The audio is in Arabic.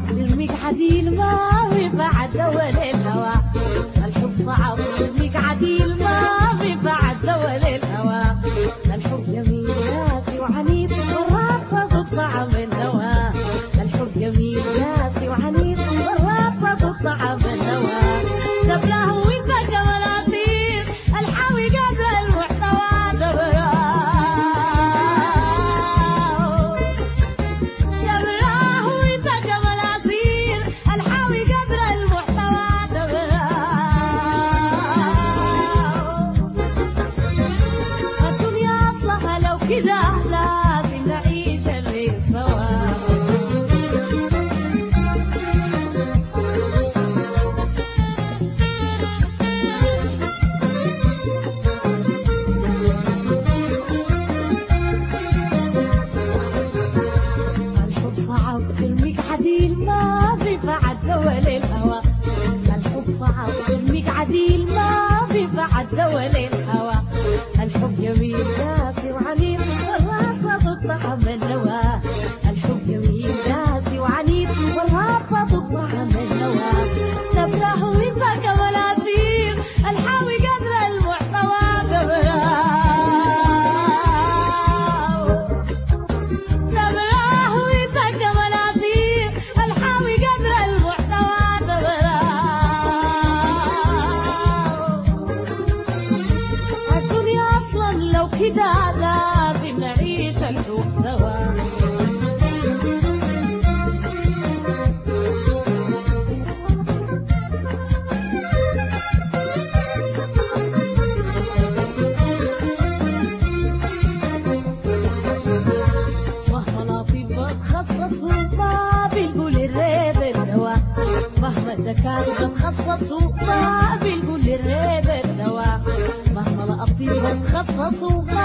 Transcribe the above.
يرميك عديل ما بعد دول الهوى. الحب صعب يرميك عديل ما بعد دول الهوى. الحب جميل قاسي وعنيف والرافض الطعم الهوى. الحب جميل قاسي وعنيف والرافض الطعم الهوى. دبله وانت كمان عصير الحاوي قدر المحتوى. دبله وانت كمان عصير الحاوي قدر المحتوى. دبله الدنيا اصلها لو كده لازم نعيش الليل سوا. يرميك عديل ما بعد دول الهوى. الحب صعب يرميك عديل ما بعد دول الهوى. الحب جميل قاسي وعنيف والرافض الطعم الهوى. الحب جميل قاسي وعنيف والرافض الطعم الهوى. دبله وانت كمان عصير الحاوي قدر المحتوى. كده لازم نعيش الحب سوا. مهما لطيف بتخصصوا ما بنقول الريب الدواء. مهما الذكاء بتخصصوا ما بنقول الريب الدواء. مهما لطيف بتخصصوا